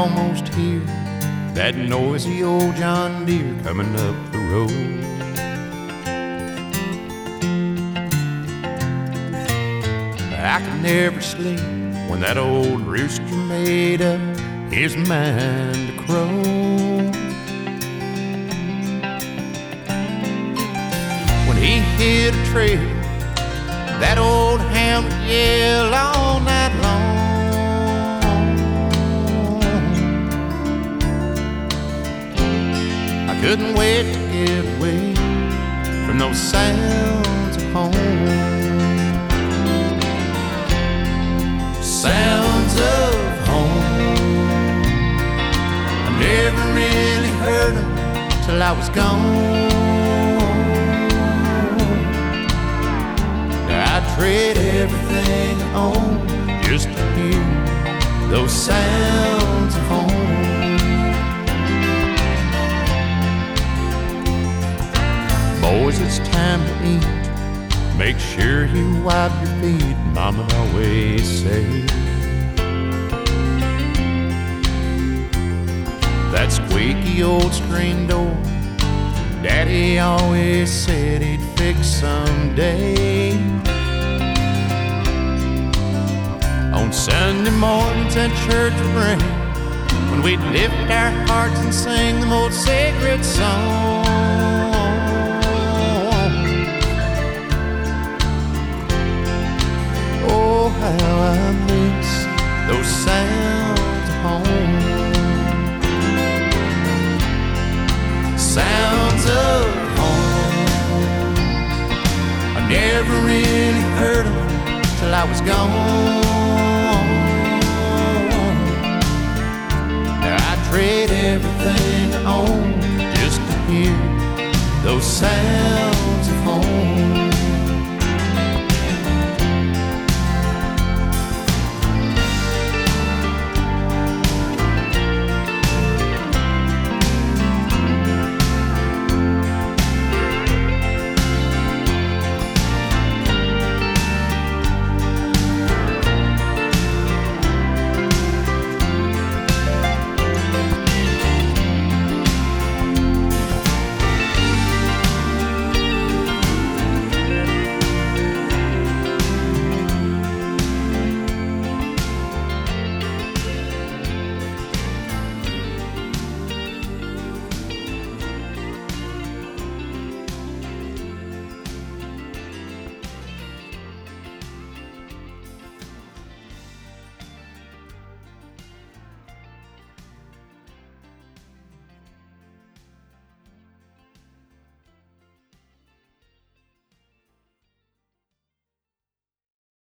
almost hear that noisy old John Deere coming up the road. I could never sleep when that old rooster made up his mind to crow. When he hit a trail, that old hound would yell all night long. I couldn't wait to get away from those sounds of home. Sounds of home. I never really heard them till I was gone. I'd trade everything on just to hear those sounds of home. Boys, it's time to eat. Make sure you wipe your feet, Mama always said. That squeaky old screen door, Daddy always said he'd fix someday. On Sunday mornings at church would ring, when we'd lift our hearts and sing them old sacred songs. Oh, how I miss those sounds of home. Sounds of home. I never really heard them till I was gone. I'd trade everything on just to hear those sounds